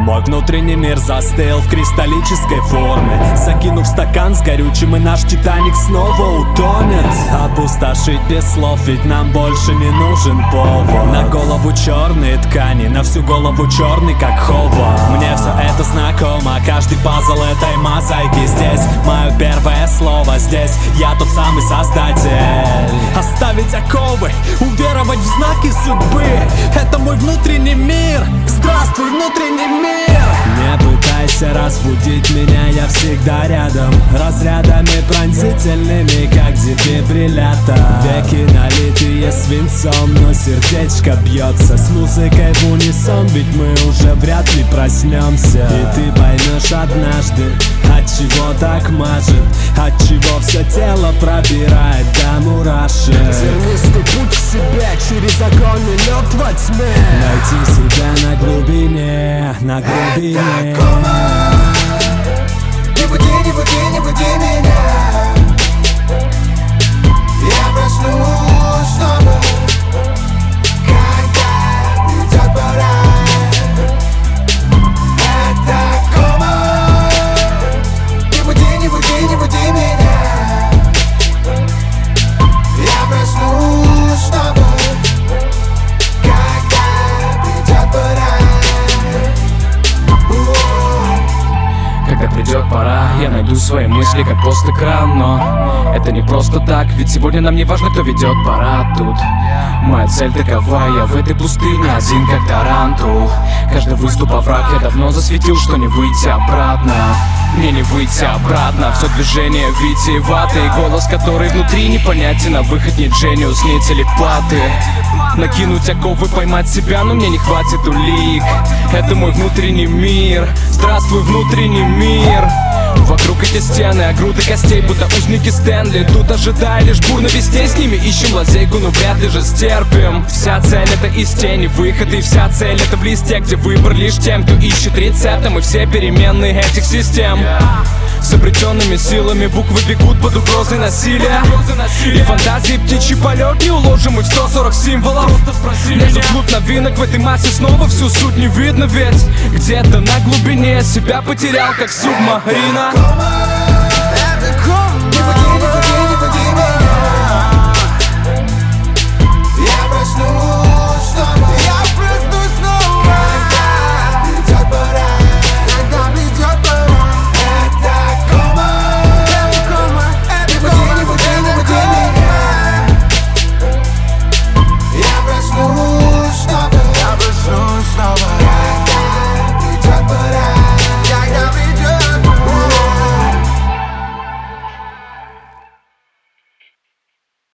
Мой внутренний мир застыл в кристаллической форме. Закинув стакан с горючим, и наш Титаник снова утонет. Опустошить без слов, ведь нам больше не нужен повод. На голову черные ткани, на всю голову черный, как холод. Мне все это знакомо, каждый пазл этой мозаики. Здесь мое первое слово, здесь я тот самый создатель. Оставить оковы, уверовать в знаки судьбы. Это мой внутренний мир. Здравствуй, внутренний мир. Не пытайся разбудить меня, я всегда рядом. Разрядами пронзительными, как дефибриллятор. Веки налитые свинцом, но сердечко бьется с музыкой в унисон, ведь мы уже вряд ли проснемся. И ты поймешь однажды, от чего так мажет, от чего все тело пробирает до мурашек. Тернистый путь к себе через огонь и лед во тьме. Найти себя на глубине, на глубине. Не буди, не буди, не буди меня. Я проснусь снова, когда придет пора. Это кома. Не буди, не буди, не буди меня. Я проснусь снова, когда придет пора. Когда придет пора, я найду свои мысли, как пост-экран. Но это не просто так, ведь сегодня нам не важно, кто ведет парад тут. Моя цель такова, я в этой пустыне один, как тарантул. Каждый выступ овраг я давно засветил, что не выйти обратно. Мне не выйти обратно, все движение витиеватый. Голос, который внутри непонятен, а выход не джениус, не телепаты. Накинуть оковы, поймать себя, но мне не хватит улик. Это мой внутренний мир. Здравствуй, внутренний мир. Вокруг эти стены, а груды костей, будто узники Стэнли. Тут ожидая лишь бурно вестей, с ними ищем лазейку, но вряд ли же стерпим. Вся цель это из тени выход, и вся цель это в листе, где выбор лишь тем, кто ищет рецепты. Мы все переменные этих систем. С обретенными силами буквы бегут под угрозой насилия. И фантазии птичий полет не уложим их в 140 символов. Лезу вглубь новинок, в этой массе снова всю суть не видно. Ведь где-то на глубине себя потерял, как субмарина.